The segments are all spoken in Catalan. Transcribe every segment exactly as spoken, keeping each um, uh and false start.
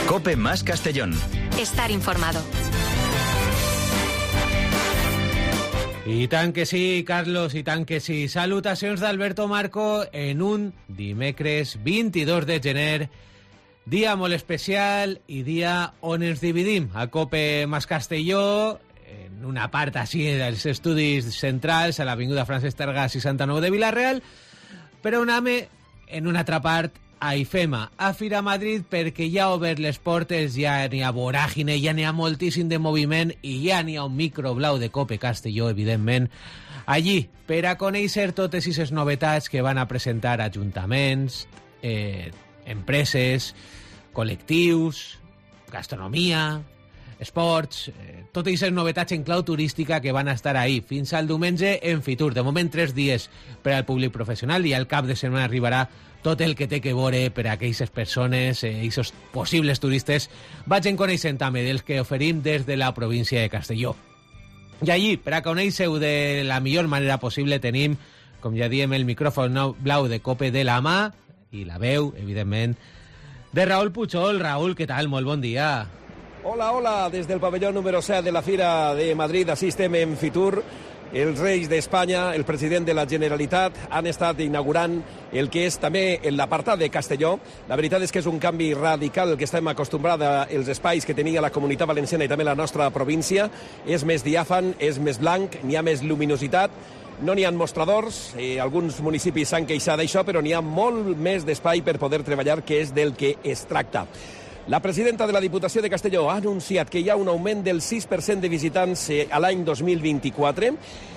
COPE más Castellón. Estar informado. I tant que sí, Carlos, i tant que sí. Salutacions d'Alberto Marco en un dimecres vint-i-dos de gener, dia molt especial i dia on ens dividim. A COPE más Castelló, en una part així dels estudis centrals, a l'Avinguda Francesc Targa seixanta-nou de Vila-real, però un home en una altra part a IFEMA, a Fira Madrid, perquè ja ha obert les portes, ja n'hi ha voràgine, ja n'hi ha moltíssim de moviment i ja n'hi ha un micro blau de COPE Castelló, evidentment, allí, per a conèixer totes aquestes novetats que van a presentar ajuntaments, eh, empreses, col·lectius, gastronomia, esports, eh, totes aquestes novetats en clau turística que van a estar ahí fins al diumenge en Fitur. De moment, tres dies per al públic professional i al cap de setmana arribarà tot el que té que veure per a aquelles persones, eh, aquests possibles turistes, vagin coneixent també dels que oferim des de la província de Castelló. I allí, per a conèixer-ho de la millor manera possible, tenim, com ja diem, el micròfon blau de COPE de la mà i la veu, evidentment, de Raúl Puchol. Raúl, què tal? Molt bon dia. Hola, hola, des del pavelló número set de la Fira de Madrid assistem en Fitur. Els reis d'Espanya, el president de la Generalitat, han estat inaugurant el que és també l'apartat de Castelló. La veritat és que és un canvi radical el que estem acostumbrats als espais que tenia la Comunitat Valenciana i també la nostra província. És més diàfan, és més blanc, n'hi ha més luminositat. No n'hi ha mostradors, eh, alguns municipis s'han queixat d'això, però n'hi ha molt més d'espai per poder treballar, que és del que es tracta. La presidenta de la Diputació de Castelló ha anunciat que hi ha un augment del sis per cent de visitants a l'any dos mil vint-i-quatre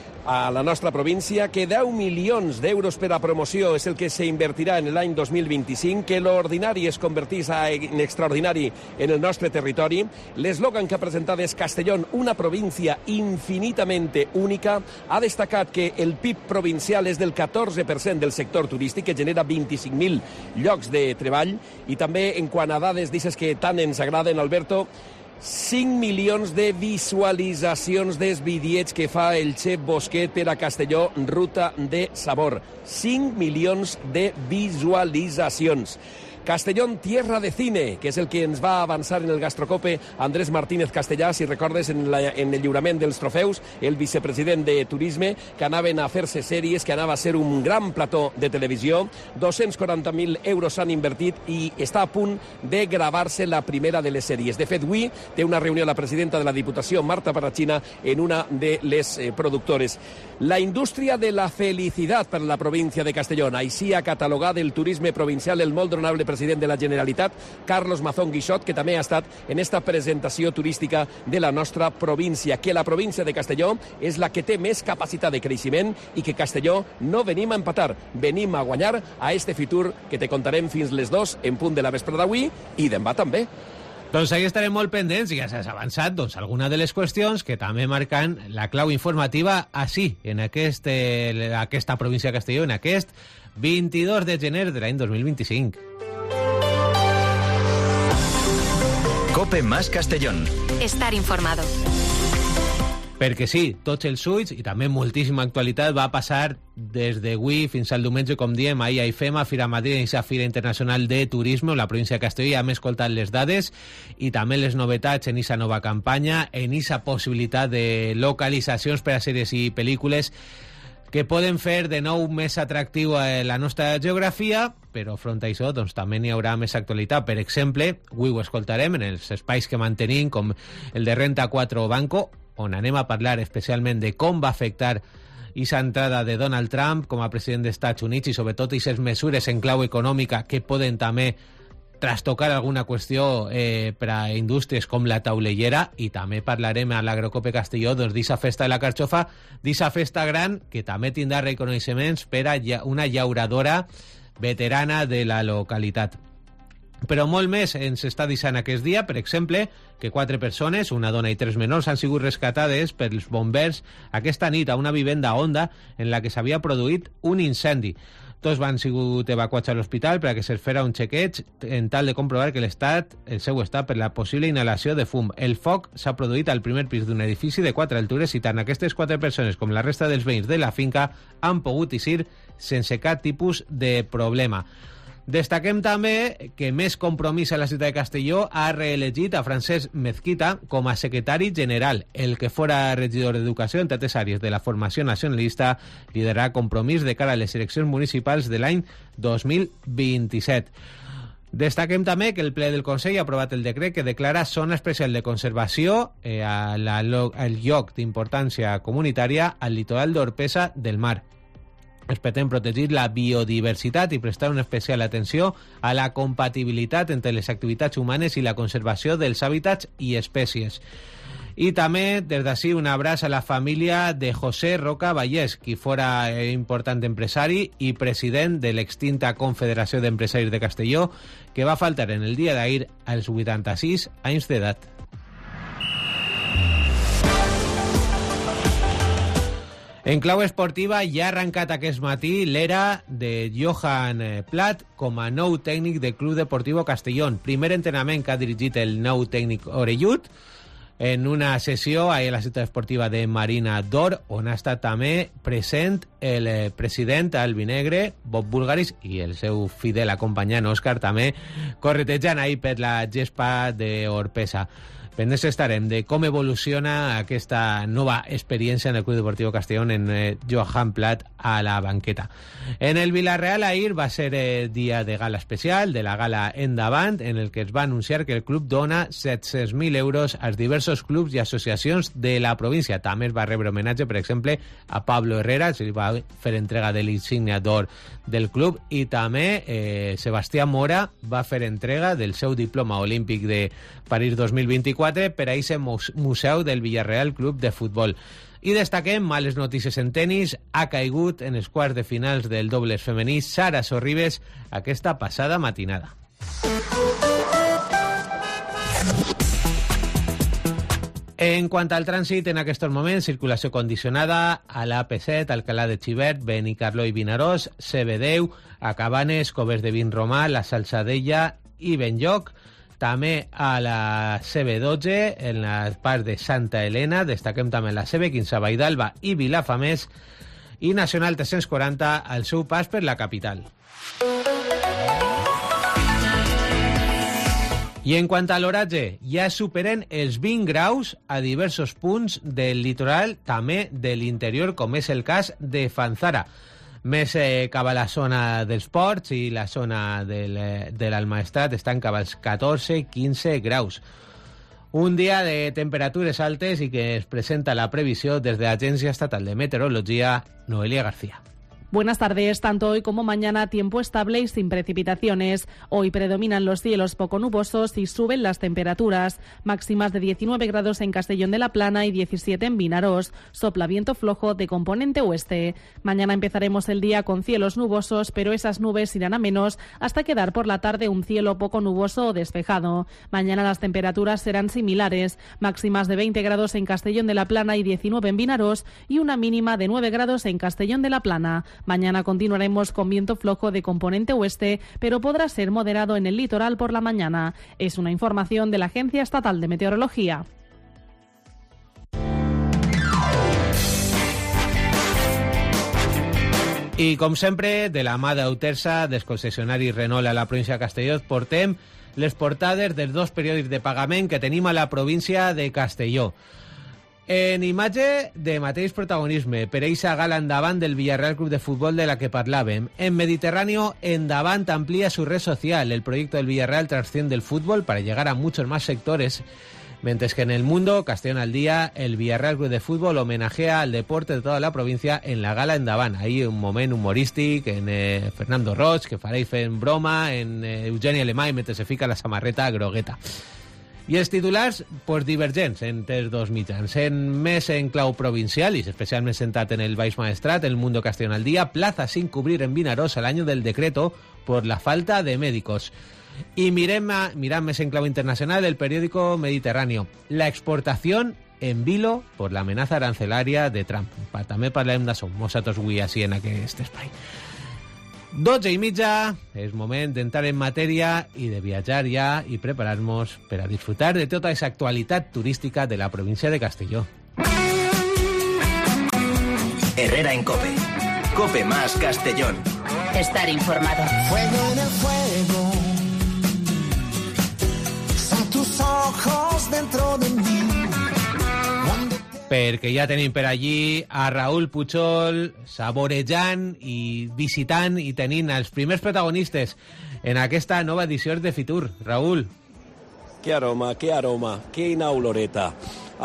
a la nostra província, que deu milions d'euros per a promoció és el que s'invertirà en l'any dos mil vint-i-cinc, que l'ordinari es convertís en extraordinari en el nostre territori. L'eslògan que ha presentat és Castellón, una província infinitamente única. Ha destacat que el P I B provincial és del catorze per cent del sector turístic, que genera vint-i-cinc mil llocs de treball, i també en quant a dades d'aixes que tant ens agraden, Alberto, cinc milions de visualitzacions dels vídeos que fa el xef Bosquet per a Castelló, Ruta de Sabor. cinc milions de visualitzacions. Castellón, tierra de cine, que és el que ens va avançar en el Gastrocope Andrés Martínez Castellà, si recordes, en, la, en el lliurament dels trofeus, el vicepresident de Turisme, que anaven a fer-se sèries, que anava a ser un gran plató de televisió. dos-cents quaranta mil euros s'han invertit i està a punt de gravar-se la primera de les sèries. De fet, avui té una reunió la presidenta de la Diputació, Marta Parachina, en una de les eh, productores. La indústria de la felicitat per la província de Castelló. Així ha catalogat el turisme provincial el molt honorable president de la Generalitat, Carlos Mazón Guixot, que també ha estat en esta presentació turística de la nostra província, que la província de Castelló és la que té més capacitat de creixement i que Castelló no venim a empatar, venim a guanyar a este Fitur, que te contarem fins les dos en punt de la vesprada d'avui i demà també. Doncs ahí estarem molt pendents i ja s'has avançat doncs, alguna de les qüestions que també marcan la clau informativa així, en aquest, eh, aquesta província de Castelló, en aquest vint-i-dos de gener de l'any dos mil vint-i-cinc. COPE más Castellón. Estar informado. Perquè sí, tots els ulls i també moltíssima actualitat va passar des d'avui fins al diumenge, com diem, ahir a IFEMA, Fira Madrid, i la Fira Internacional de Turisme, on la província de Castelló. Ja hem escoltat les dades i també les novetats en aquesta nova campanya, en aquesta possibilitat de localitzacions per a sèries i pel·lícules que poden fer de nou més atractiu a la nostra geografia, però front a això doncs, també n'hi haurà més actualitat. Per exemple, avui ho escoltarem en els espais que mantenim, com el de Renta quatre Banco, on anem a parlar especialment de com va afectar aquesta entrada de Donald Trump com a president dels Estats Units i sobretot aquestes mesures en clau econòmica que poden també trastocar alguna qüestió eh, per a indústries com la taulellera, i també parlarem a l'Agrocope Castelló doncs, d'aquesta festa de la carxofa, d'aquesta festa gran que també tindrà reconeixements per a una llauradora veterana de la localitat. Però molt més ens està deixant aquest dia, per exemple, que quatre persones, una dona i tres menors, han sigut rescatades pels bombers aquesta nit a una vivenda a Onda en la que s'havia produït un incendi. Tots van sigut evacuats a l'hospital per a que se'ls fera un xequeig en tal de comprovar que l'estat, el seu estat, per la possible inhalació de fum. El foc s'ha produït al primer pis d'un edifici de quatre altures i tant aquestes quatre persones com la resta dels veïns de la finca han pogut eixir sense cap tipus de problema. Destaquem també que Més Compromís a la ciutat de Castelló ha reelegit a Francesc Mezquita com a secretari general. El que fora regidor d'Educació en tantes àrees de la formació nacionalista liderarà Compromís de cara a les eleccions municipals de l'any dos mil vint-i-set. Destaquem també que el ple del Consell ha aprovat el decret que declara zona especial de conservació eh, a la, al lloc d'importància comunitària al litoral d'Orpesa del Mar. Es pretén protegir la biodiversitat i prestar una especial atenció a la compatibilitat entre les activitats humanes i la conservació dels hàbitats i espècies. I també, des d'ací, un abraç a la família de José Roca Vallès, qui fora important empresari i president de l'extinta Confederació d'Empresaris de Castelló, que va faltar en el dia d'ahir als vuitanta-sis anys d'edat. En clau esportiva ja ha arrencat aquest matí l'era de Johan Plat com a nou tècnic del Club Deportivo Castellón. Primer entrenament que ha dirigit el nou tècnic orellut en una sessió a la ciutat esportiva de Marina d'Or, on ha estat també present el president albinegre, Bob Bulgaris, i el seu fidel acompanyant Òscar també corretejant ahir per la gespa d'Orpesa. Pendents estarem de com evoluciona aquesta nova experiència en el Club Deportivo Castellón en eh, Johan Plat a la banqueta. En el Villarreal ahir va ser eh, dia de gala especial, de la gala Endavant, en el que es va anunciar que el club dona set-cents mil euros als diversos clubs i associacions de la província. També es va rebre homenatge, per exemple, a Pablo Herrera, se li va fer entrega de l'insignia d'or del club, i també eh, Sebastià Mora va fer entrega del seu diploma olímpic de París dos mil vint-i-quatre per a aquest museu del Villarreal Club de Futbol. I destaquem males notícies en tenis. Ha caigut en els quarts de finals del dobles femení Sara Sorribes aquesta passada matinada. En quant al trànsit, en aquests moments, circulació condicionada a l'A P set, Alcalá de Xivert, Benicarló i Vinaròs, C B deu, a Cabanes, Coves de Vinromà, la Salzadella i Benlloc. També a la C B dotze, en la part de Santa Helena, destaquem també la C B quinze, Vaidalba i Vilafamés, i Nacional tres-cents quaranta al seu pas per la capital. I en quant a l'oratge, ja superen els vint graus a diversos punts del litoral, també de l'interior, com és el cas de Fanzara. Més eh, cap a la zona dels ports i la zona del, eh, de l'Almaestrat estan cap als catorze a quinze graus. Un dia de temperatures altes i que es presenta la previsió des de l'Agència Estatal de Meteorología, Noelia García. Buenas tardes. Tanto hoy como mañana tiempo estable y sin precipitaciones. Hoy predominan los cielos poco nubosos y suben las temperaturas. Máximas de diecinueve grados en Castellón de la Plana y diecisiete en Vinaròs. Sopla viento flojo de componente oeste. Mañana empezaremos el día con cielos nubosos, pero esas nubes irán a menos hasta quedar por la tarde un cielo poco nuboso o despejado. Mañana las temperaturas serán similares. Máximas de veinte grados en Castellón de la Plana y diecinueve en Vinaròs y una mínima de nueve grados en Castellón de la Plana. Mañana continuaremos con viento flojo de componente oeste, pero podrá ser moderado en el litoral por la mañana. Es una información de la Agencia Estatal de Meteorología. I, com sempre, de la mà d'Eutersa, dels concessionaris Renault a la província de Castelló, portem les portades dels dos periòdics de pagament que tenim a la província de Castelló. En imatge de mateix protagonisme, per eixa gala Endavant del Villarreal Club de Futbol de la que parlàvem. En Mediterráneo, Endavant amplía su red social. El proyecto del Villarreal trasciende el fútbol para llegar a muchos más sectores. Mientras que en el mundo, Castellón al día, el Villarreal Club de Futbol homenajea al deporte de toda la provincia en la gala Endavant. Ahí un moment humorístic en eh, Fernando Roig, que farà fent broma, en eh, Eugeni Alemany, mentre se fica la samarreta grogueta. I els titulars, pues, divergents entre els dos mitjans. En més en clau provincial, i especialment centrat en el Baix Maestrat, el Mundo Castellón al día, plaza sin cubrir en Vinaròs al año del decreto por la falta de médicos. Y mirem, mirem més en clau internacional el periódico Mediterráneo. La exportación en vilo por la amenaza arancelaria de Trump. També parlem d'això, nosaltres avui així en aquest espai. dotze i mitja, és moment d'entrar en matèria i de viatjar ja i preparar-nos per a disfrutar de tota aquesta actualitat turística de la província de Castelló. Herrera en COPE. COPE más Castellón. Estar informado. Fuego en el fuego. Son tus ojos dentro de mí. Perquè ja tenim per allí a Raúl Puchol saborejant i visitant i tenint els primers protagonistes en aquesta nova edició de Fitur. Raúl. Qué aroma, qué aroma, quina oloreta.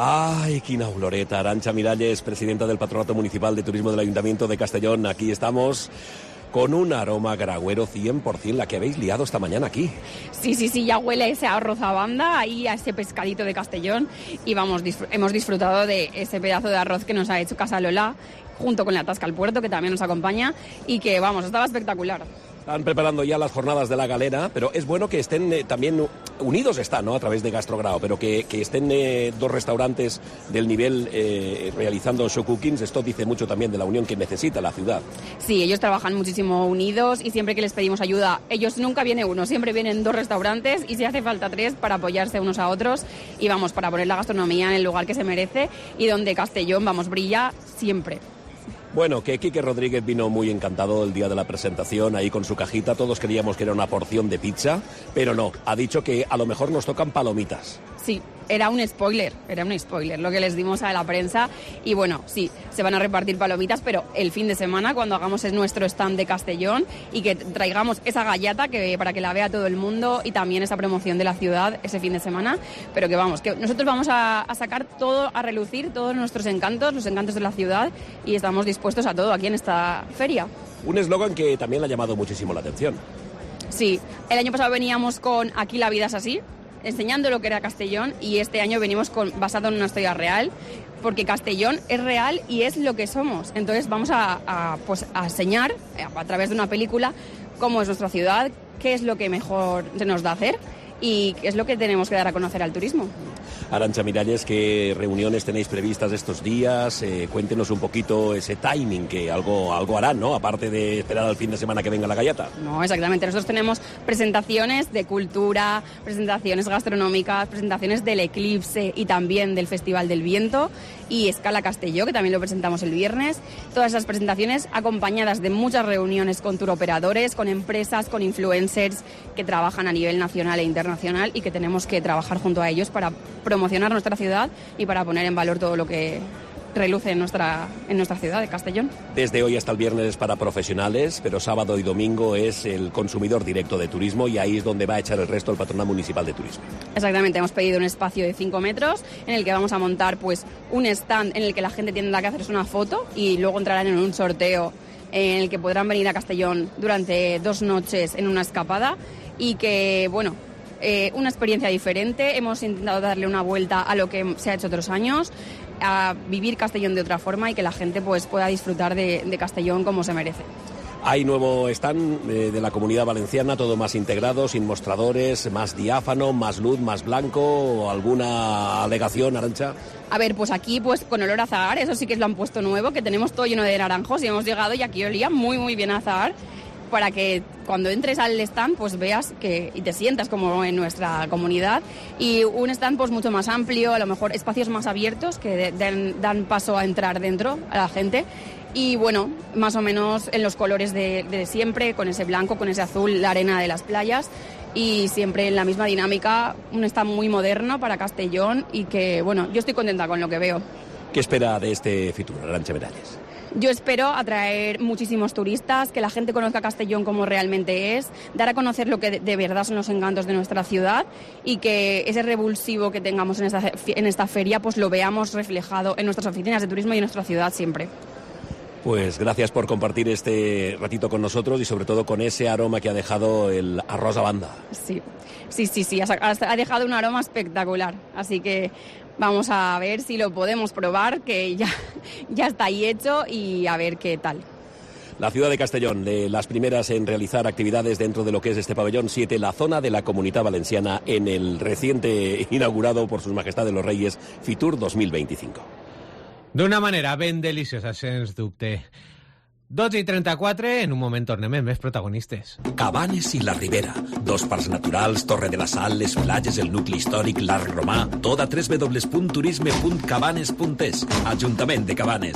Ay, quina oloreta. Arantxa Miralles, presidenta del Patronato Municipal de Turismo del Ayuntamiento de Castellón. Aquí estamos con un aroma gragüero cien por ciento, la que habéis liado esta mañana aquí. Sí, sí, sí, ya huele a ese arroz a banda, ahí a ese pescadito de Castellón, y vamos, disfr- hemos disfrutado de ese pedazo de arroz que nos ha hecho Casa Lola, junto con la Tasca al Puerto, que también nos acompaña, y que, vamos, estaba espectacular. Están preparando ya las jornadas de la galera, pero es bueno que estén eh, también unidos, están, ¿no?, a través de Gastrograo, pero que, que estén eh, dos restaurantes del nivel eh, realizando show cookings. Esto dice mucho también de la unión que necesita la ciudad. Sí, ellos trabajan muchísimo unidos y siempre que les pedimos ayuda, ellos nunca viene uno, siempre vienen dos restaurantes y si hace falta tres para apoyarse unos a otros y vamos, para poner la gastronomía en el lugar que se merece y donde Castellón, vamos, brilla siempre. Bueno, que Quique Rodríguez vino muy encantado el día de la presentación, ahí con su cajita. Todos creíamos que era una porción de pizza, pero no. Ha dicho que a lo mejor nos tocan palomitas. Sí, era un spoiler, era un spoiler lo que les dimos a la prensa. Y bueno, sí, se van a repartir palomitas, pero el fin de semana, cuando hagamos nuestro stand de Castellón y que traigamos esa gallata que, para que la vea todo el mundo y también esa promoción de la ciudad ese fin de semana. Pero que vamos, que nosotros vamos a, a sacar todo, a relucir todos nuestros encantos, los encantos de la ciudad y estamos dispuestos a todo aquí en esta feria. Un eslogan que también le ha llamado muchísimo la atención. Sí, el año pasado veníamos con Aquí la vida es así, enseñando lo que era Castellón, y este año venimos con, basado en una historia real, porque Castellón es real y es lo que somos. Entonces vamos a, a, pues, a enseñar a, a través de una película cómo es nuestra ciudad, qué es lo que mejor se nos da hacer y qué es lo que tenemos que dar a conocer al turismo. Arantxa Miralles, ¿qué reuniones tenéis previstas estos días? Eh, cuéntenos un poquito ese timing, que algo, algo harán, ¿no? Aparte de esperar al fin de semana que venga la gallata. No, exactamente. Nosotros tenemos presentaciones de cultura, presentaciones gastronómicas, presentaciones del Eclipse y también del Festival del Viento y Escala Castelló, que también lo presentamos el viernes. Todas esas presentaciones acompañadas de muchas reuniones con turoperadores, con empresas, con influencers que trabajan a nivel nacional e internacional y que tenemos que trabajar junto a ellos para promocionar nuestra ciudad y para poner en valor todo lo que reluce en nuestra, en nuestra ciudad de Castellón. Desde hoy hasta el viernes es para profesionales, pero sábado y domingo es el consumidor directo de turismo y ahí es donde va a echar el resto el Patronato Municipal de Turismo. Exactamente, hemos pedido un espacio de cinco metros en el que vamos a montar pues un stand en el que la gente tendrá que hacerse una foto y luego entrarán en un sorteo en el que podrán venir a Castellón durante dos noches en una escapada y que, bueno, eh, una experiencia diferente. Hemos intentado darle una vuelta a lo que se ha hecho otros años, a vivir Castellón de otra forma y que la gente pues pueda disfrutar de, de Castellón como se merece. Hay nuevo stand eh, de la Comunidad Valenciana, todo más integrado, sin mostradores, más diáfano, más luz, más blanco. ¿O alguna alegación, Arantxa? A ver, pues aquí pues con olor a azahar, eso sí que lo han puesto nuevo, que tenemos todo lleno de naranjos y hemos llegado y aquí olía muy muy bien a azahar, para que cuando entres al stand pues veas que y te sientas como en nuestra comunidad, y un stand pues mucho más amplio, a lo mejor espacios más abiertos que den, dan paso a entrar dentro a la gente. Y bueno, más o menos en los colores de, de siempre, con ese blanco, con ese azul, la arena de las playas, y siempre en la misma dinámica, un stand muy moderno para Castellón y que, bueno, yo estoy contenta con lo que veo. ¿Qué espera de este Fitur, Arantxa Miralles? Yo espero atraer muchísimos turistas, que la gente conozca Castellón como realmente es, dar a conocer lo que de, de verdad son los encantos de nuestra ciudad y que ese revulsivo que tengamos en esta, en esta feria pues lo veamos reflejado en nuestras oficinas de turismo y en nuestra ciudad siempre. Pues gracias por compartir este ratito con nosotros y sobre todo con ese aroma que ha dejado el arroz a banda. Sí, sí, sí, sí, ha, ha dejado un aroma espectacular, así que vamos a ver si lo podemos probar, que ya, ya está ahí hecho, y a ver qué tal. La ciudad de Castellón, de las primeras en realizar actividades dentro de lo que es este pabellón siete, la zona de la Comunitat Valenciana, en el reciente inaugurado por sus majestades los Reyes Fitur dos mil veinticinco. D'una manera ben deliciosa, sens dubte. dotze i trenta-quatre, en un moment tornem amb més protagonistes. Cabanes i la Ribera, dos parcs naturals, Torre de la Sal, les platges, el nucli històric, l'Arc Romà, tot a w w w punt turisme punt cabanes punt es, Ajuntament de Cabanes.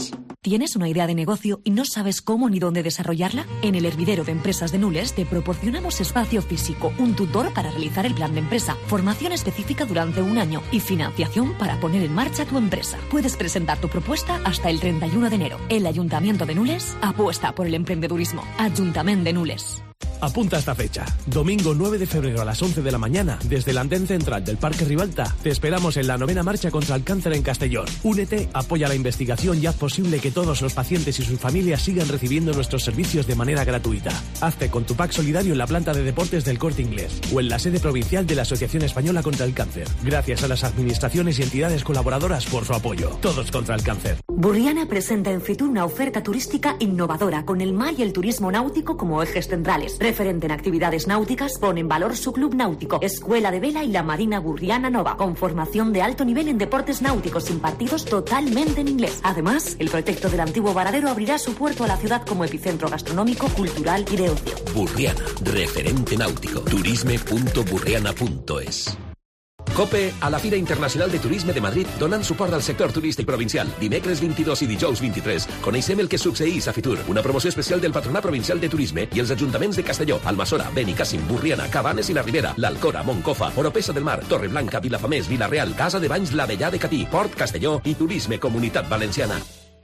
¿Tienes una idea de negocio y no sabes cómo ni dónde desarrollarla? En el Hervidero de Empresas de Nules te proporcionamos espacio físico, un tutor para realizar el plan de empresa, formación específica durante un año y financiación para poner en marcha tu empresa. Puedes presentar tu propuesta hasta el treinta y uno de enero. El Ayuntamiento de Nules apuesta por el emprendedurismo. Ayuntamiento de Nules. Apunta esta fecha. Domingo nueve de febrero a las once de la mañana, desde el andén central del Parque Ribalta, te esperamos en la novena marcha contra el cáncer en Castellón. Únete, apoya la investigación y haz posible que todos los pacientes y sus familias sigan recibiendo nuestros servicios de manera gratuita. Hazte con tu pack solidario en la planta de deportes del Corte Inglés o en la sede provincial de la Asociación Española contra el Cáncer. Gracias a las administraciones y entidades colaboradoras por su apoyo. Todos contra el cáncer. Burriana presenta en Fitur una oferta turística innovadora con el mar y el turismo náutico como ejes centrales. Referente en actividades náuticas, pone en valor su club náutico, Escuela de Vela y la Marina Burriana Nova, con formación de alto nivel en deportes náuticos impartidos totalmente en inglés. Además, el proyecto del antiguo varadero abrirá su puerto a la ciudad como epicentro gastronómico, cultural y de ocio. Burriana, referente náutico. turisme punto burriana punto es. COPE a la Fira Internacional de Turisme de Madrid donant suport al sector turístic provincial. Dimecres vint-i-dos i dijous vint-i-tres. Coneixem el que succeís a Fitur. Una promoció especial del Patronat Provincial de Turisme i els ajuntaments de Castelló, Almassora, Benicàssim, Burriana, Cabanes i la Ribera, l'Alcora, Moncofa, Oropesa del Mar, Torreblanca, Vilafamés, Vila-real, Casa de Banys, l'Avellà de Catí, Port, Castelló i Turisme Comunitat Valenciana.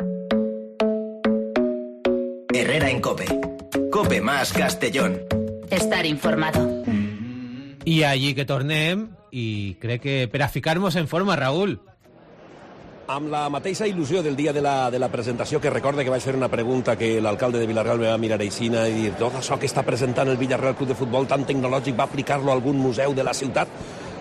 Herrera en COPE. COPE más Castellón. Estar informado. I allí que tornem, i crec que per a ficar-nos en forma, Raúl. Amb la mateixa il·lusió del dia de la, de la presentació, que recorda que vaig fer una pregunta que l'alcalde de Vila-real me va mirar aixina i dir, tot això que està presentant el Villarreal Club de Futbol tan tecnològic va aplicar-lo a algun museu de la ciutat?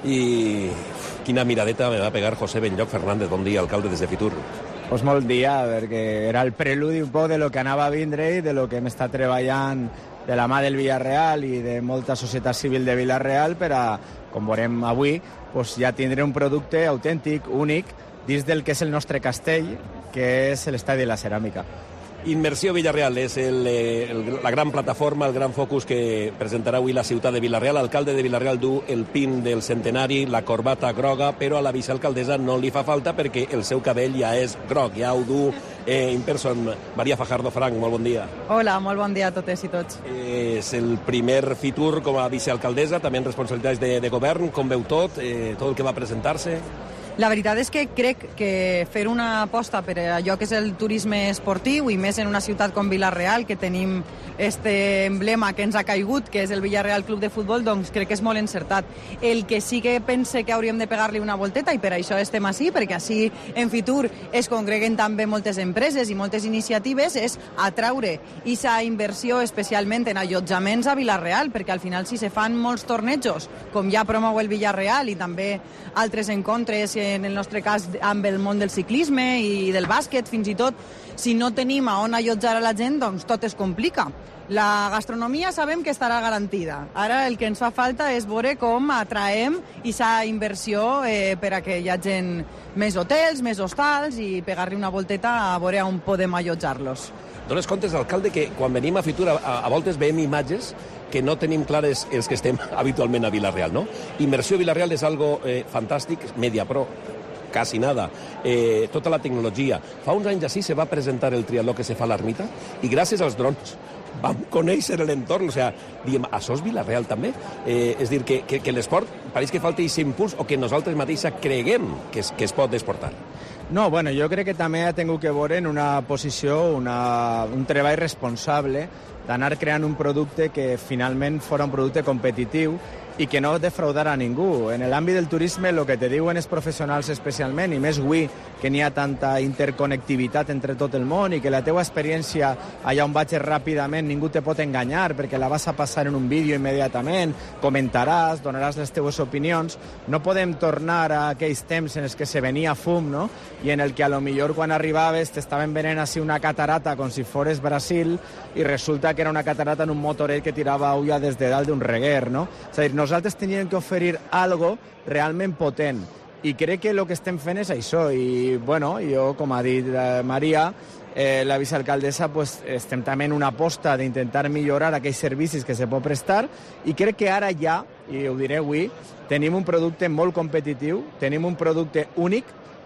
I quina miradeta me va pegar José Benlloc Fernández. Bon dia, alcalde, des de Fitur. Pues molt dia, perquè era el preludi un poc de lo que anava a vindre i de lo que hem estat treballant de la mà del Villarreal i de molta societat civil de Vila-real per a, com veurem avui, pues ja tindre un producte autèntic, únic, dins del que és el nostre castell, que és l'Estadi de la Ceràmica. Immersió Villarreal és el, el, la gran plataforma, el gran focus que presentarà avui la ciutat de Vila-real. L'alcalde de Vila-real du el pin del centenari, la corbata groga, però a la vicealcaldessa no li fa falta perquè el seu cabell ja és groc, ja ho du eh, in person. Maria Fajardo Frank, molt bon dia. Hola, molt bon dia a totes i tots. Eh, és el primer Fitur com a vicealcaldessa, també en responsabilitats de, de govern. Com veu tot, eh, tot el que va presentar-se? La veritat és que crec que fer una aposta per allò que és el turisme esportiu i més en una ciutat com Vila-real, que tenim este emblema que ens ha caigut, que és el Villarreal Club de Futbol, doncs crec que és molt encertat. El que sí que pense que hauríem de pegar-li una volteta, i per això estem així, perquè així en Fitur es congreguen també moltes empreses i moltes iniciatives, és atraure aquesta inversió especialment en allotjaments a Vila-real, perquè al final si se fan molts tornejos, com ja promou el Villarreal i també altres encontres, en el nostre cas amb el món del ciclisme i del bàsquet, fins i tot, si no tenim a on allotjar a la gent, doncs tot es complica. La gastronomia sabem que estarà garantida. Ara el que ens fa falta és veure com atraem aquesta inversió eh, per a que hi hagi més hotels, més hostals i pegar-li una volteta a veure on podem allotjar-los. Dones comptes, alcalde, que quan venim a Fitur a, a voltes veiem imatges que no tenim clares els que estem habitualment a Vila-real, no? Immersió Vila-real és algo eh, fantàstic, MediaPro, quasi nada, eh, tota la tecnologia. Fa uns anys així se va presentar el triatló que se fa a l'Ermita i gràcies als drons vam conèixer l'entorn, o sigui, diem, això és Vila-real també? Eh, és dir, que, que, que l'esport pareix que falta aquest impuls o que nosaltres mateixa creguem que es, que es pot exportar. No, bueno, jo crec que també ha tingut que veure en una posició, una, un treball responsable d'anar creant un producte que finalment fora un producte competitiu i que no defraudara a ningú. En l'àmbit del turisme, el que te diuen els professionals especialment, i més avui que n'hi ha tanta interconnectivitat entre tot el món i que la teua experiència allà on vaig ràpidament ningú te pot enganyar perquè la vas a passar en un vídeo immediatament, comentaràs, donaràs les teues opinions. No podem tornar a aquells temps en els que se venia fum, no? I en el que a lo millor quan arribaves t'estaven venent així una catarata com si fores Brasil i resulta que era una catarata en un motoret que tirava ulla des de dalt d'un reguer, no? És a dir, nosaltres teníem que oferir algo realment potent i crec que el que estem fent és això i, bueno, jo, com ha dit eh, Maria, eh, la vicealcaldessa, pues, estem també en una aposta d'intentar millorar aquells servicis que se pot prestar i crec que ara ja, i ho diré avui, tenim un producte molt competitiu, tenim un producte únic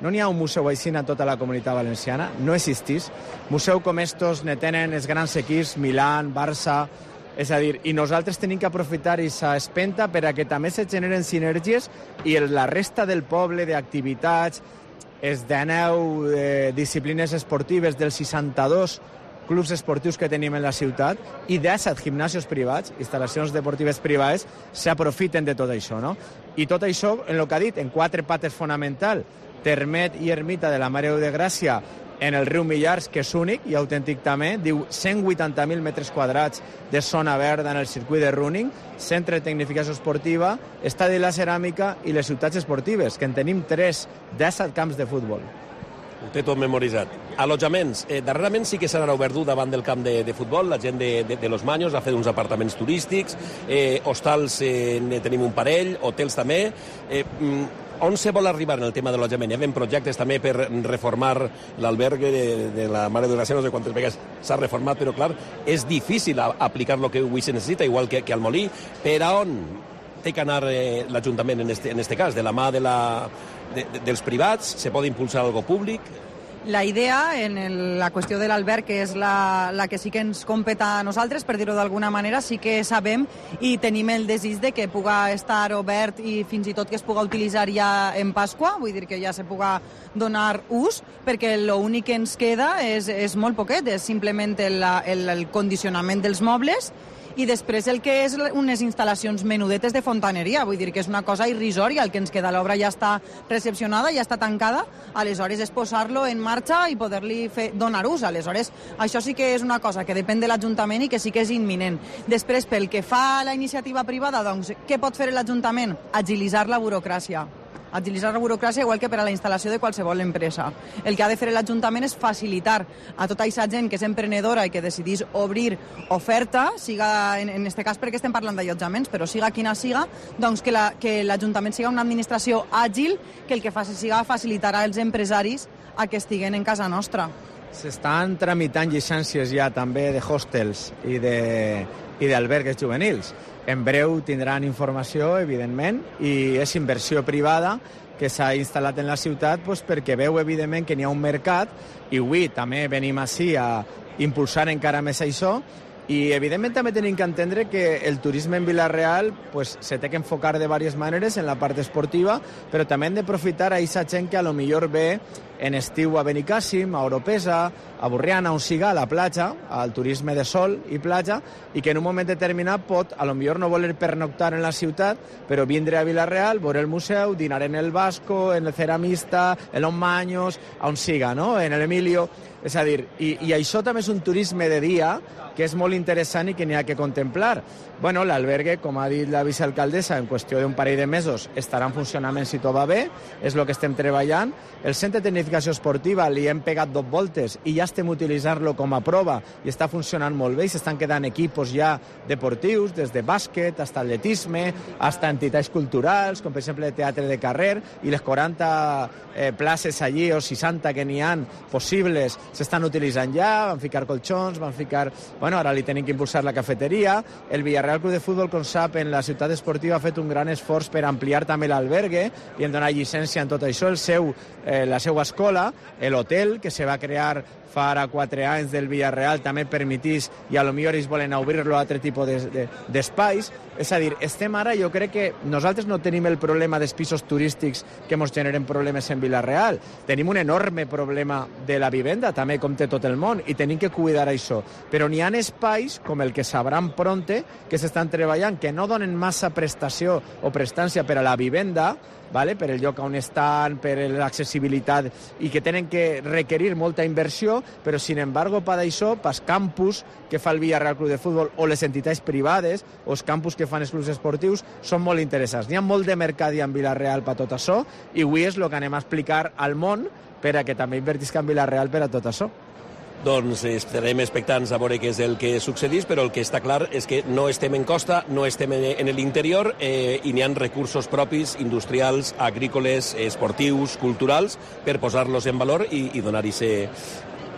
no n'hi ha un museu així en tota la Comunitat Valenciana, no existís. Museu com estos ne tenen els grans equips, Milán, Barça... És a dir, i nosaltres tenim que aprofitar aquesta espenta per a que també se generen sinergies i la resta del poble d'activitats, els dinou eh, disciplines esportives dels seixanta-dos clubs esportius que tenim en la ciutat i disset gimnasos privats, instal·lacions deportives privades, s'aprofiten de tot això, no? I tot això, en el que ha dit, en quatre pates fonamental, Termet i Ermita de la Mare de Gràcia, en el riu Millars, que és únic i autèntic també, diu cent vuitanta mil metres quadrats de zona verda en el circuit de running, centre de tecnificació esportiva, estadi de la ceràmica i les ciutats esportives, que en tenim tres, disset camps de futbol. Ho té tot memoritzat. Allotjaments. Eh, darrerament sí que s'han obert davant del camp de, de futbol, la gent de, de, de Los Maños ha fet uns apartaments turístics, eh, hostals eh, ne tenim un parell, hotels també... Eh, On se vol arribar en el tema de l'allotjament? Hi ha projectes també per reformar l'albergue de, de la Mare de Gràcia, no sé quantes vegades s'ha reformat, però clar, és difícil aplicar el que avui se necessita, igual que, que al Molí. Per a on té que anar eh, l'Ajuntament en este, en este cas? De la mà de la, de, de, dels privats? Se pot impulsar algo públic? La idea en el, la qüestió de l'alberg, que és la, la que sí que ens competa a nosaltres, per dir-ho d'alguna manera, sí que sabem i tenim el desig de que puga estar obert i fins i tot que es puga utilitzar ja en Pasqua, vull dir que ja se puga donar ús, perquè l'únic que ens queda és, és molt poquet, és simplement el, el, el condicionament dels mobles i després el que és unes instal·lacions menudetes de fontaneria, vull dir que és una cosa irrisòria, el que ens queda, l'obra ja està recepcionada, ja està tancada, aleshores és posar-lo en marxa i poder-li donar ús, aleshores això sí que és una cosa que depèn de l'Ajuntament i que sí que és imminent. Després, pel que fa a la iniciativa privada, doncs, què pot fer l'Ajuntament? Agilitzar la burocràcia. Agilitzar la burocràcia igual que per a la instal·lació de qualsevol empresa. El que ha de fer l'Ajuntament és facilitar a tota aquesta gent que és emprenedora i que decidís obrir oferta, siga en, en este cas perquè estem parlant d'allotjaments, però siga quina siga, doncs que, la, que l'Ajuntament siga una administració àgil que el que faci siga facilitar als empresaris a que estiguen en casa nostra. S'estan tramitant llicències ja també de hostels i de i d'albergues juvenils. En breu tindran informació, evidentment, i és inversió privada que s'ha instal·lat en la ciutat doncs, perquè veu, evidentment, que n'hi ha un mercat i avui també venim així a impulsar encara més això i, evidentment, també tenim que entendre que el turisme en Vila-real pues, se té que enfocar de diverses maneres en la part esportiva, però també hem d'aprofitar a aquesta gent que a lo millor ve en estiu a Benicàssim, a Oropesa, a Borriana, on siga, a la platja, al turisme de sol i platja, i que en un moment determinat pot, a lo millor no voler pernoctar en la ciutat, però vindre a Vila-real, veure el museu, dinar en el Vasco, en el Ceramista, en los Maños, on siga, no? En el Emilio. És a dir, i, i això també és un turisme de dia que és molt interessant i que n'hi ha que contemplar. Bueno, l'albergue, com ha dit la vicealcaldessa, en qüestió d'un parell de mesos estarà en funcionament si tot va bé, és el que estem treballant. El centre de tecnificació esportiva li hem pegat dos voltes i ja estem utilitzant-lo com a prova i està funcionant molt bé i s'estan quedant equipos ja deportius, des de bàsquet, hasta atletisme, hasta entitats culturals, com per exemple el teatre de carrer, i les quaranta eh, places allí o seixanta que n'hi han possibles s'estan utilitzant ja, van ficar colxons, van ficar... Bueno, ara li tenim que impulsar la cafeteria. El Villarreal Club de Futbol, com sap, en la ciutat esportiva ha fet un gran esforç per ampliar també l'albergue i en donar llicència en tot això, el seu, eh, la seva escola, l'hotel que se va crear fa ara quatre anys del Villarreal també permetís i a lo millor ells volen obrir-lo a altre tipus d'espais. De, de, és a dir, estem ara, jo crec que nosaltres no tenim el problema dels pisos turístics que ens generen problemes en Vila-real. Tenim un enorme problema de la vivenda, també com té tot el món, i tenim que cuidar això. Però n'hi ha espais, com el que sabran pronte, que s'estan treballant, que no donen massa prestació o prestància per a la vivenda, vale? Per el lloc on estan, per l'accessibilitat, i que tenen que requerir molta inversió, però, sin embargo, per això, pels campus que fa el Villarreal Club de Futbol o les entitats privades o els campus que fan els clubs esportius són molt interessants. N'hi ha molt de mercat en Vila-real per tot això i avui és el que anem a explicar al món per a que també invertisca en Vila-real per a tot això. Doncs estarem expectants a veure què és el que succeeix, però el que està clar és que no estem en costa, no estem en l'interior eh, i n'hi ha recursos propis, industrials, agrícoles, esportius, culturals, per posar-los en valor i, i donar-hi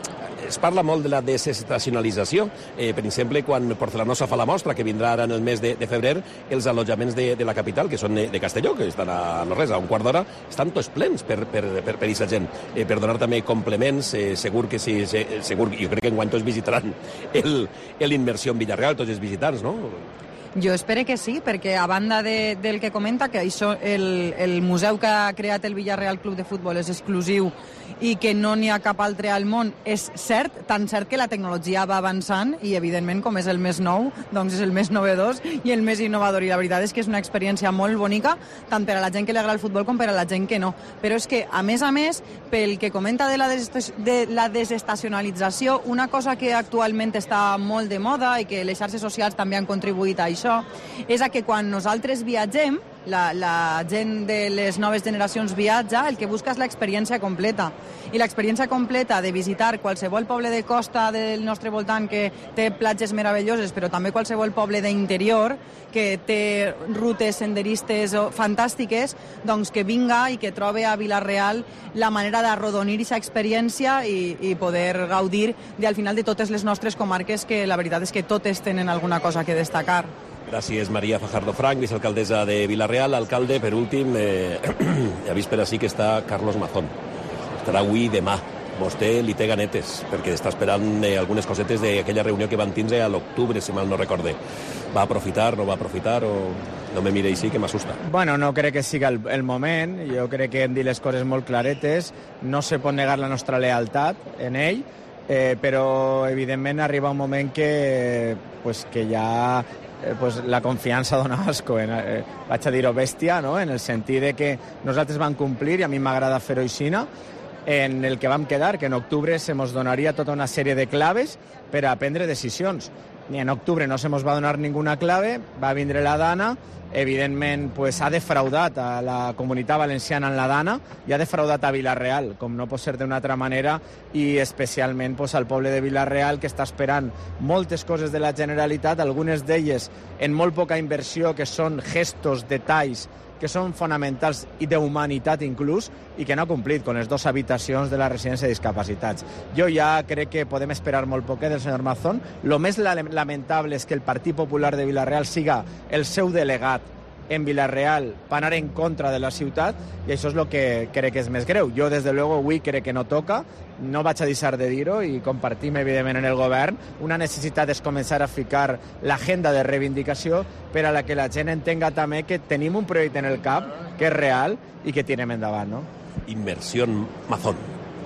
es parla molt de la desestacionalització. Eh, per exemple, quan Porcelanosa fa la mostra, que vindrà ara en el mes de, de febrer, els allotjaments de, de la capital, que són de, de Castelló, que estan a, no res, a un quart d'hora, estan tots plens per, per, per, per aquesta gent. Eh, per donar també complements, eh, segur que sí, segur, jo crec que enguany tots visitaran l'immersió en Villarreal, tots els visitants, no? Jo espero que sí, perquè a banda de, del que comenta, que això, el, el museu que ha creat el Villarreal Club de Futbol és exclusiu i que no n'hi ha cap altre al món, és cert, tan cert que la tecnologia va avançant i, evidentment, com és el més nou, doncs és el més novedós i el més innovador. I la veritat és que és una experiència molt bonica, tant per a la gent que li agrada el futbol com per a la gent que no. Però és que, a més a més, pel que comenta de la, de la desestacionalització, una cosa que actualment està molt de moda i que les xarxes socials també han contribuït a això, és a que quan nosaltres viatgem, la, la gent de les noves generacions viatja, el que busca és l'experiència completa. I l'experiència completa de visitar qualsevol poble de costa del nostre voltant que té platges meravelloses, però també qualsevol poble d'interior que té rutes senderistes fantàstiques, doncs que vinga i que trobe a Vila-real la manera d'arrodonir aquesta experiència i, i poder gaudir de, al final de totes les nostres comarques, que la veritat és que totes tenen alguna cosa que destacar. Gràcies, Maria Fajardo Frank, vicealcaldessa de Vila-real. Alcalde, per últim, eh, ja vist per així que està Carlos Mazón. Estarà avui i demà. Vostè li té ganetes, perquè està esperant eh, algunes cosetes d'aquella reunió que van tindre a l'octubre, si mal no recorde. Va aprofitar, no va aprofitar, o no me mire així, que m'assusta? Bueno, no crec que siga el, el moment. Jo crec que hem dit les coses molt claretes. No se pot negar la nostra lealtat en ell, eh, però, evidentment, arriba un moment que, pues, que ja... Pues la confiança dona asco, eh, vaig a dir-ho bèstia, no? En el sentit de que nosaltres vam complir, i a mi m'agrada fer-ho aixina, en el que vam quedar, que en octubre se mos donaria tota una sèrie de claves per a prendre decisions. Ni en octubre no se mos va donar ninguna clave, va vindre la Dana, evidentment pues, ha defraudat a la comunitat valenciana en la Dana i ha defraudat a Vila-real, com no pot ser d'una altra manera, i especialment pues, al poble de Vila-real, que està esperant moltes coses de la Generalitat, algunes d'elles en molt poca inversió, que són gestos, detalls, que són fonamentals i d'humanitat inclús, i que no ha complit con les dues habitacions de la residència de discapacitats. Jo ja crec que podem esperar molt poquet del senyor Mazón. Lo més lamentable és que el Partit Popular de Vila-real siga el seu delegat en Vila-real per anar en contra de la ciutat, i això és el que crec que és més greu. Jo, des de luego, avui crec que no toca, no vaig a deixar de dir-ho, i compartim, evidentment, en el govern una necessitat és començar a ficar l'agenda de reivindicació per a la que la gent entenga també que tenim un projecte en el cap que és real i que tirem endavant, no? Inmersión Mazón.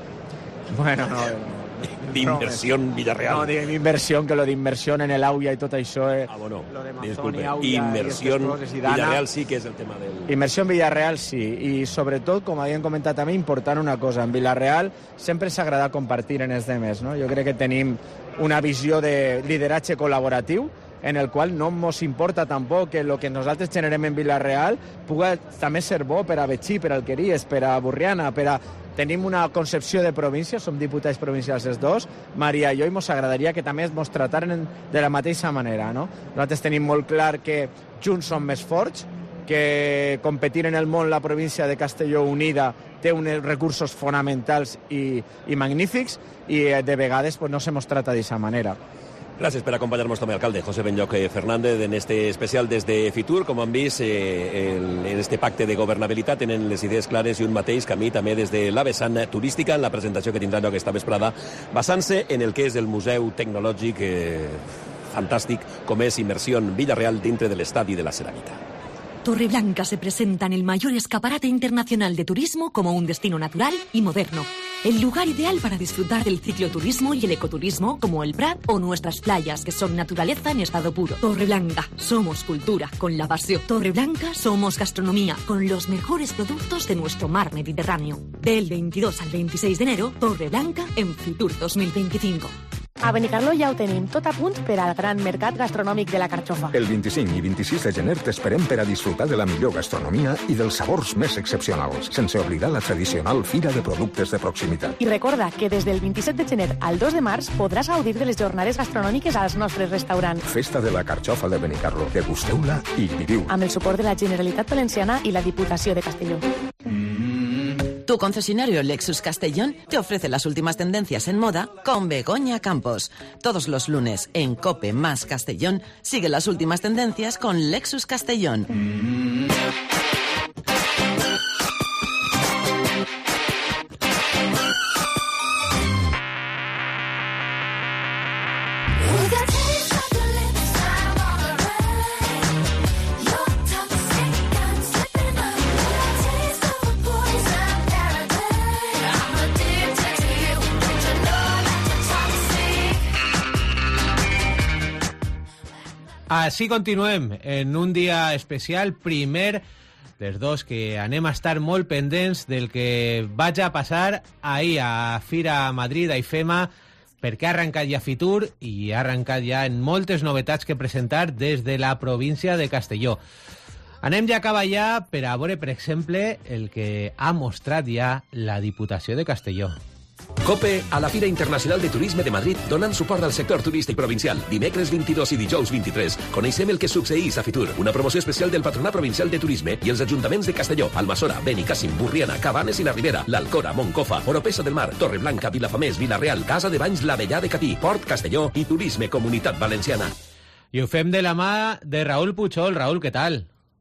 Bueno, no... D'inversió Villarreal. No, diguem inversió, que lo d'inversió en el Auia i tot això... Eh, ah, bueno, lo de disculpe. Auia, inversió Villarreal sí que és el tema del... Inversió en Villarreal sí, i sobretot, com havien comentat també, important una cosa, en Villarreal sempre s'agrada compartir en els demés, no? Jo crec que tenim una visió de lideratge col·laboratiu, en el qual no ens importa tampoc que el que nosaltres generem en Vila-real pugui també ser bo per a Betxí, per a Alqueries, per a Burriana, per a... Tenim una concepció de província, som diputats provincials els dos, Maria i jo, i ens agradaria que també ens trataren de la mateixa manera, no? Nosaltres tenim molt clar que junts som més forts, que competir en el món la província de Castelló unida té uns recursos fonamentals i, i magnífics, i de vegades pues, no se mos trata d'aquesta manera. Gràcies per acompanyar-nos també, alcalde José Benlloc Fernández, en este especial des de Fitur. Com han vist, eh, el, en este pacte de governabilitat tenen les idees clares i un mateix camí també des de la vessant turística, en la presentació que tindrà lloc esta vesprada, basant-se en el que és el Museu Tecnològic eh, fantàstic, com és Immersió Villarreal dintre de l'estadi de la Ceràmica. Torreblanca se presenta en el mayor escaparate internacional de turismo como un destino natural y moderno. El lugar ideal para disfrutar del cicloturismo y el ecoturismo como el Prat o nuestras playas, que son naturaleza en estado puro. Torreblanca, somos cultura con la pasión. Torreblanca, somos gastronomía con los mejores productos de nuestro mar Mediterráneo. Del veintidós al veintiséis de enero, Torreblanca en Fitur dos mil veinticinco. A Benicarló ja ho tenim, tot a punt per al gran mercat gastronòmic de la Carxofa. El vint-i-cinc i vint-i-sis de gener t'esperem per a disfrutar de la millor gastronomia i dels sabors més excepcionals, sense oblidar la tradicional Fira de Productes de Proximitat. I recorda que des del vint-i-set de gener al dos de març podràs gaudir de les jornades gastronòmiques als nostres restaurants. Festa de la Carxofa de Benicarló. Degusteu-la i viviu. Amb el suport de la Generalitat Valenciana i la Diputació de Castelló. Mm-hmm. Tu concesionario Lexus Castellón te ofrece las últimas tendencias en moda con Begoña Campos. Todos los lunes en COPE más Castellón sigue las últimas tendencias con Lexus Castellón. Així continuem en un dia especial, primer dels dos que anem a estar molt pendents del que vaig a passar ahir a Fira Madrid, a IFEMA, perquè ha arrencat ja Fitur i ha arrencat ja en moltes novetats que presentar des de la província de Castelló. Anem ja cap allà per a veure, per exemple, el que ha mostrat ja la Diputació de Castelló. COPE a la Fira Internacional de Turisme de Madrid donant suport al sector turístic provincial. Dimecres vint-i-dos i dijous vint-i-tres coneixem el que succeís a Fitur, una promoció especial del Patronat Provincial de Turisme i els ajuntaments de Castelló, Almassora, Benicàssim, Burriana, Cabanes i la Ribera, l'Alcora, Moncofa, Oropesa del Mar, Torreblanca, Vilafamés, Vilareal, Casa de Banys, l'Avellà de Catí, Port Castelló i Turisme Comunitat Valenciana. I ho fem de la mà de Raúl Puchol. Raúl, què tal?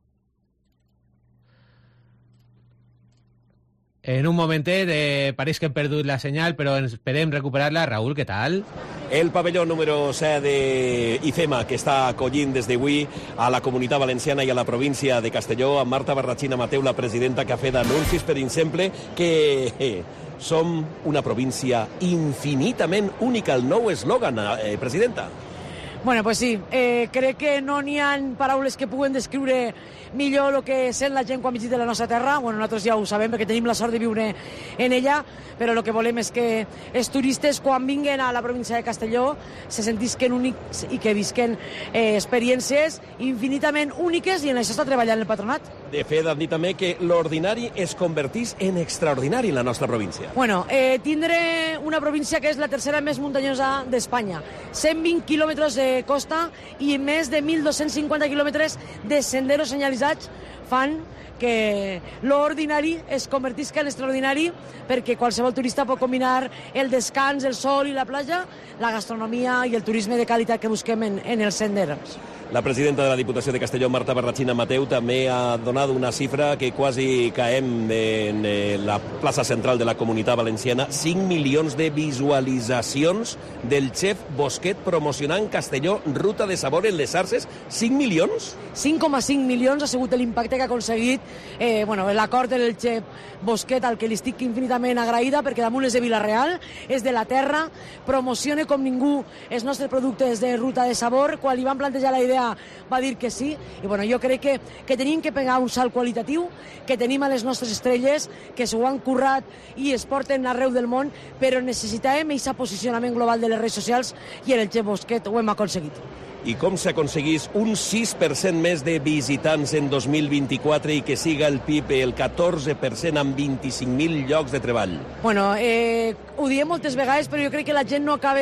En un momentet, eh, pareix que hem perdut la senyal, però esperem recuperar-la. Raúl, què tal? El pavelló número set de IFEMA, que està acollint des d'avui a la Comunitat Valenciana i a la província de Castelló, amb Marta Barrachina Mateu, la presidenta, que ha fet anuncis, per exemple, que eh, som una província infinitament única. El nou eslògan, eh, presidenta. Bueno, pues sí, eh, crec que no n'hi ha paraules que puguen descriure millor el que sent la gent quan visita la nostra terra. Bueno, nosaltres ja ho sabem perquè tenim la sort de viure en ella, però el que volem és que els turistes quan vinguen a la província de Castelló se sentisquen únics i que visquen eh, experiències infinitament úniques, i en això està treballant el patronat. De fet, han dit també que l'ordinari es convertís en extraordinari en la nostra província. Bueno, eh, tindre una província que és la tercera més muntanyosa d'Espanya, cent vint quilòmetres de costa i més de mil dos-cents cinquanta quilòmetres de senderos senyalitzats fan que l'ordinari es convertisca en extraordinari, perquè qualsevol turista pot combinar el descans, el sol i la platja, la gastronomia i el turisme de qualitat que busquem en, en els senderos. La presidenta de la Diputació de Castelló, Marta Barrachina Mateu, també ha donat una xifra que quasi caem en la plaça central de la Comunitat Valenciana. cinc milions de visualitzacions del xef Bosquet promocionant Castelló, ruta de sabor en les Sarses. cinc milions? cinc coma cinc milions ha sigut l'impacte que ha aconseguit eh, bueno, l'acord del xef Bosquet, al que li estic infinitament agraïda, perquè damunt és de Vilareal, és de la terra, promociona com ningú els nostres productes de ruta de sabor. Quan li van plantejar la idea va dir que sí, i bueno, jo crec que, que tenim que pegar un salt qualitatiu, que tenim a les nostres estrelles, que s'ho han currat i es porten arreu del món, però necessitàvem aquest posicionament global de les redes socials, i en el xef Bosquet ho hem aconseguit. I com s'aconseguís un sis per cent més de visitants en dos mil vint-i-quatre i que siga el P I B el catorze per cent amb vint-i-cinc mil llocs de treball? Bueno, eh, ho diem moltes vegades, però jo crec que la gent no acaba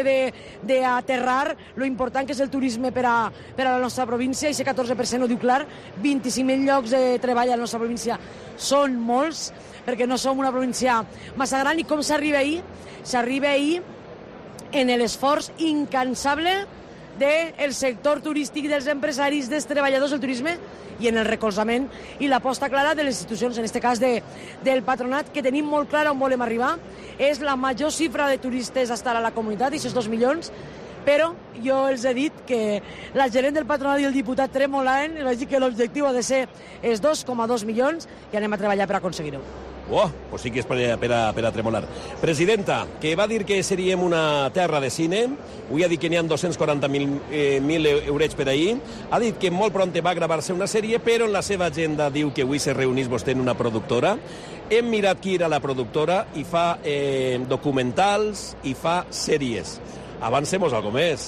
d'aterrar lo important que és el turisme per a, per a la nostra província, i aquest catorze per cent ho diu clar. vint-i-cinc mil llocs de treball a la nostra província són molts, perquè no som una província massa gran. I com s'arriba ahir? S'arriba ahir en l'esforç incansable del sector turístic, dels empresaris, dels treballadors del turisme, i en el recolzament i l'aposta clara de les institucions, en aquest cas de, del patronat, que tenim molt clar on volem arribar. És la major xifra de turistes a estar a la comunitat, aquests dos milions, però jo els he dit que la gerent del patronat i el diputat tremolaven, els vaig dir que l'objectiu ha de ser els dos coma dos milions, i anem a treballar per aconseguir-ho. Oh, pues sí que és per a, per, a, per a tremolar. Presidenta, que va dir que seríem una terra de cine, avui ha dit que n'hi ha dos-cents quaranta mil eh, eurets per ahir, ha dit que molt pront va gravar-se una sèrie, però en la seva agenda diu que avui se reunís vostè en una productora. Hem mirat qui era la productora i fa eh, documentals i fa sèries. Avancemos algo més.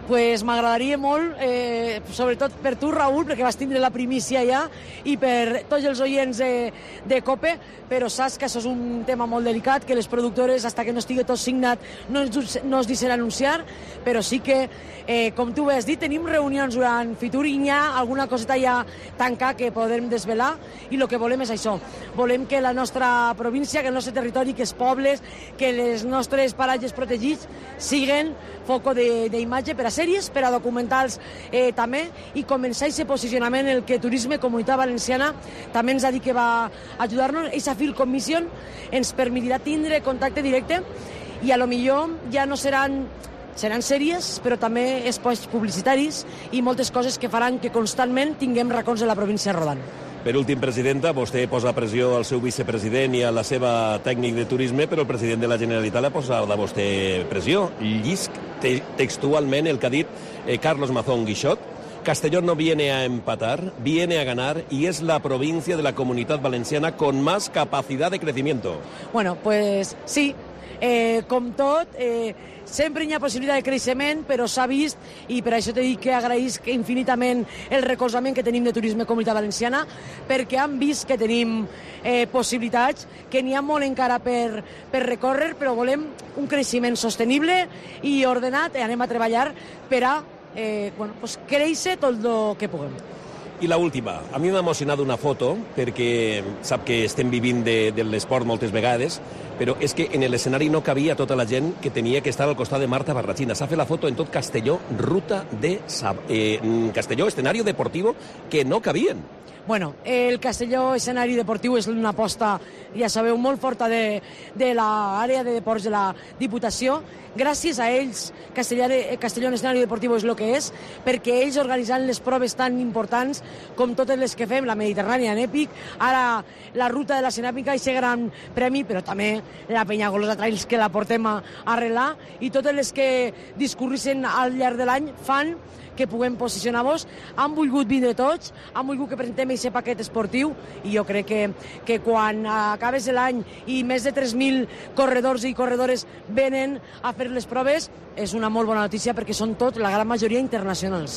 pues m'agradaria molt, eh, sobretot per tu, Raül, perquè vas tindre la primícia ja, i per tots els oients de, de COPE, però saps que això és un tema molt delicat, que les productores, hasta que no estigui tot signat, no es, no es deixen anunciar, però sí que, eh, com tu has dit, tenim reunions durant Fitur i hi ha alguna coseta ja tancar que podem desvelar, i el que volem és això. Volem que la nostra província, que el nostre territori, que els pobles, que les nostres paratges protegits siguen foco d'imatge per a sèries, per a documentals eh, també, i començar aquest posicionament el que Turisme Comunitat Valenciana també ens ha dit que va ajudar-nos. Aquesta Field Commission ens permetrà tindre contacte directe i a lo millor ja no seran seran sèries, però també espais publicitaris i moltes coses que faran que constantment tinguem racons de la província rodant. Per últim, presidenta, vostè posa pressió al seu vicepresident i a la seva tècnic de turisme, però el president de la Generalitat l'ha posat a vostè pressió. Llisc te textualment el que ha dit eh, Carlos Mazón Guixot. Castellón no viene a empatar, viene a ganar y es la provincia de la Comunidad Valenciana con más capacidad de crecimiento. Bueno, pues sí, eh, com tot... Eh, sempre hi ha possibilitat de creixement, però s'ha vist, i per això t'he dit que agraïsc infinitament el recolzament que tenim de Turisme Comunitat Valenciana, perquè han vist que tenim eh, possibilitats, que n'hi ha molt encara per, per recórrer, però volem un creixement sostenible i ordenat, i anem a treballar per a eh, bueno, pues, créixer tot el que puguem. I la última, a mi m'ha emocionat una foto, perquè sap que estem vivint de, de l'esport moltes vegades, però és que en l'escenari no cabia tota la gent que tenia que estar al costat de Marta Barrachina. S'ha fet la foto en tot Castelló, ruta de eh, Castelló, escenario deportivo, que no cabien. Bueno, el Castelló escenari deportiu és una aposta, ja sabeu, molt forta de, de l'àrea de deports de la Diputació. Gràcies a ells, Castelló, Castelló escenari deportiu és el que és, perquè ells organitzant les proves tan importants com totes les que fem, la Mediterrània en Èpic, ara la ruta de la Cenàpica, aquest gran premi, però també la Penyagolosa Trails que la portem a arreglar, i totes les que discurrissen al llarg de l'any fan que puguem posicionar-vos. Han volgut vindre tots, han volgut que presentem aquest paquet esportiu, i jo crec que, que quan acabes l'any i més de tres mil corredors i corredores venen a fer les proves, és una molt bona notícia perquè són tot, la gran majoria, internacionals.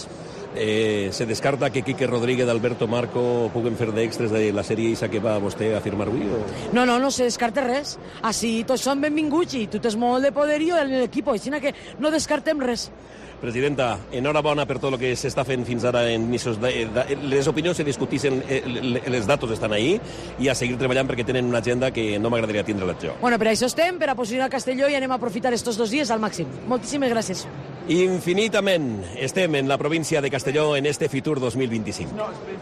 Eh, se descarta que Quique Rodríguez, Alberto Marco puguen fer d'extres de la sèrie Isa que va vostè a firmar avui? O... No, no, no se descarta res. Així tots són benvinguts i tu tens molt de poderio en l'equip, així que no descartem res. Presidenta, enhorabona per tot el que s'està fent fins ara en Nissos. Les opinions se discutixen, els datos estan ahí, i a seguir treballant perquè tenen una agenda que no m'agradaria tindre-la jo. Bueno, per això estem, per a posicionar Castelló, i anem a aprofitar estos dos dies al màxim. Moltíssimes gràcies. Infinitament estem en la província de Castelló en este Fitur dos mil vint-i-cinc.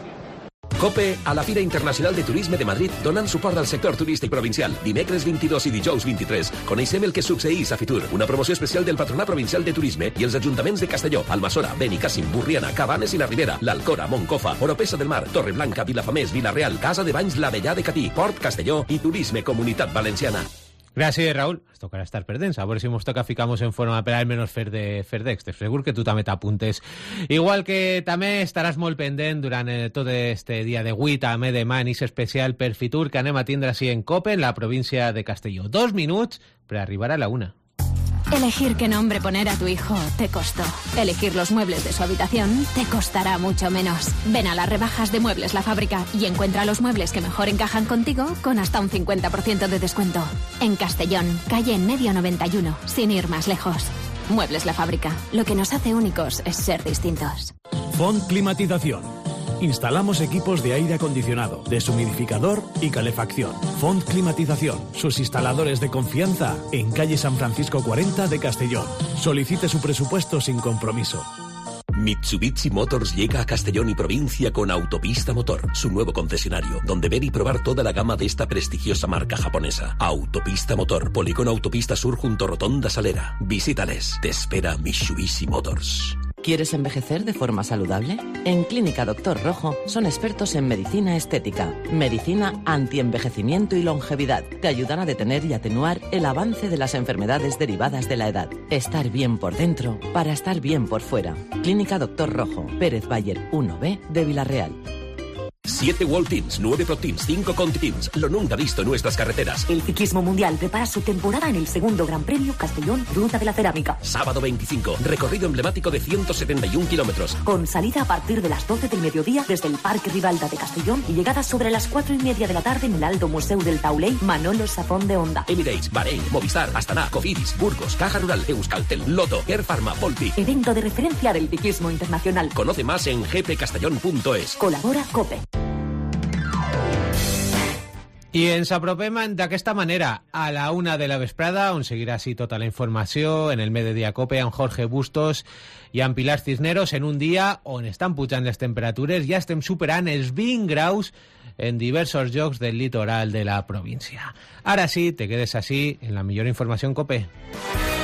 COPE a la Fira Internacional de Turisme de Madrid donant suport al sector turístic provincial. Dimecres vint-i-dos i dijous vint-i-tres. Coneixem el que succeís a Fitur. Una promoció especial del Patronat Provincial de Turisme i els ajuntaments de Castelló, Almassora, Benicàssim, Burriana, Cabanes i la Ribera, l'Alcora, Moncofa, Oropesa del Mar, Torreblanca, Vilafamés, Vila-real, Casa de Banys, l'Avellà de Catí, Port Castelló i Turisme Comunitat Valenciana. Gràcies, Raül. Ens tocarà estar perdents. A veure si ens toca ficar-nos en forma per almenys fer de fer d'extres. Segur que tu també t'apuntes. Igual que també estaràs molt pendent durant eh, tot este dia d'avui, també demà, en aquest especial per Fitur que anem a tindre així en COPE, en la província de Castelló. Dos minuts per arribar a la una. Elegir qué nombre poner a tu hijo te costó. Elegir los muebles de su habitación te costará mucho menos. Ven a las rebajas de Muebles La Fábrica y encuentra los muebles que mejor encajan contigo con hasta un cincuenta por ciento de descuento. En Castellón, calle en medio noventa y uno, sin ir más lejos. Muebles La Fábrica. Lo que nos hace únicos es ser distintos. Font Climatización. Instalamos equipos de aire acondicionado, deshumidificador y calefacción. Font Climatización, sus instaladores de confianza en calle San Francisco cuarenta de Castellón. Solicite su presupuesto sin compromiso. Mitsubishi Motors llega a Castellón y provincia con Autopista Motor, su nuevo concesionario, donde ver y probar toda la gama de esta prestigiosa marca japonesa. Autopista Motor, Polígono Autopista Sur junto Rotonda Salera. Visítales, te espera Mitsubishi Motors. ¿Quieres envejecer de forma saludable? En Clínica Doctor Rojo son expertos en medicina estética, medicina antienvejecimiento y longevidad. Te ayudan a detener y atenuar el avance de las enfermedades derivadas de la edad. Estar bien por dentro para estar bien por fuera. Clínica Doctor Rojo, Pérez Bayer uno B de Villarreal. Si Siete World Teams, nueve Pro Teams, cinco Conti Teams. Lo nunca visto en nuestras carreteras. El ciclismo mundial prepara su temporada en el segundo Gran Premio Castellón Ruta de la Cerámica. Sábado veinticinco, recorrido emblemático de ciento setenta y un kilómetros. Con salida a partir de las doce del mediodía desde el Parque Ribalta de Castellón y llegada sobre las cuatro y media de la tarde en el Alto Museu del Taulell Manolo Safón de Onda. Emirates, Bahrein, Movistar, Astana, Cofidis, Burgos, Caja Rural, Euskaltel, Loto, Air Pharma, Volpi. Evento de referencia del ciclismo internacional. Conoce más en g p castellón punto es. Colabora COPE. I ens apropem d'aquesta manera a la una de la vesprada, on seguirà així tota la informació en el Mediodía Cope amb Jorge Bustos i amb Pilar Cisneros en un dia on estan pujant les temperatures. Ja estem superant els vint graus en diversos llocs del litoral de la província. Ara sí, te quedes així en la millor informació en Cope.